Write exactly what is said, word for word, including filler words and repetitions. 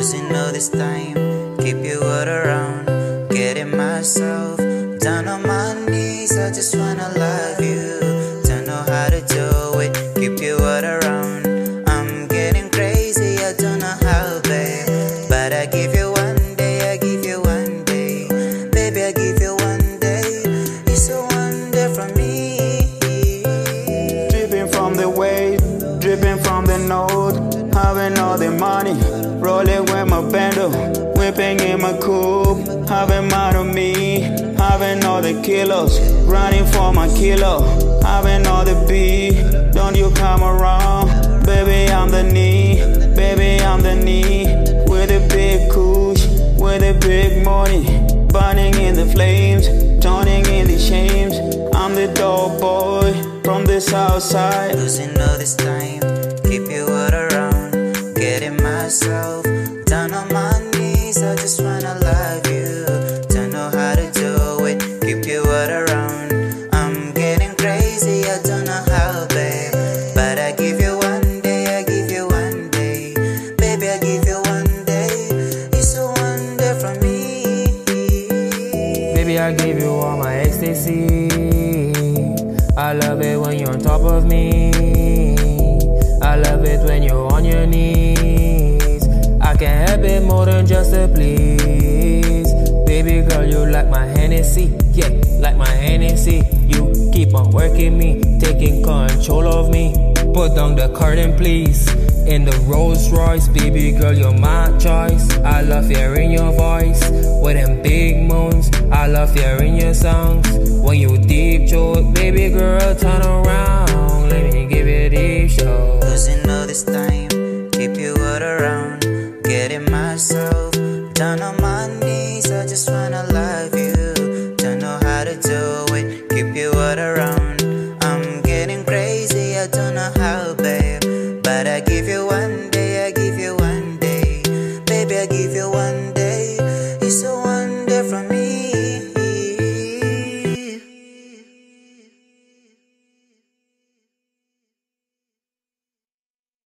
losing all this time. Keep you all around, getting myself down on my knees. I just wanna love you, don't know how to do it. Keep you all around, I'm getting crazy, I don't know how, babe. But I give you one day, I give you one day, baby, I give you one day. It's a wonder from me. Dripping from the wave, dripping from the note, having all the money, rolling with my bando, whipping in my coupe, having mad on me, having all the kilos, running for my kilo, having all the beat. Don't you come around, baby, I'm the knee, baby, I'm the knee, with a big kush, with a big money, burning in the flames, turning in the shames. I'm the dog boy from the south side, losing all this time, keep you all around, getting myself down on my knees. I just wanna love you, don't know how to do it. Keep you all around, I'm getting crazy, I don't know how, babe. But I give you one day, I give you one day, baby, I give you one day. It's a wonder from me. Baby, I give you all my ecstasy. I love it when you're on top of me. I love it when you're on your knees. I can't help it more than just a please. Baby girl, you like my Hennessy, yeah, like my Hennessy. You keep on working me, taking control of me. Put down the curtain, please. In the Rolls Royce, baby girl, you're my choice. I love hearing your voice with them big moans. I love hearing your songs when you deep throat. Baby girl, turn around, let me give you a deep show. Losing all this time, keep you all around, getting myself down on my knees. I just wanna love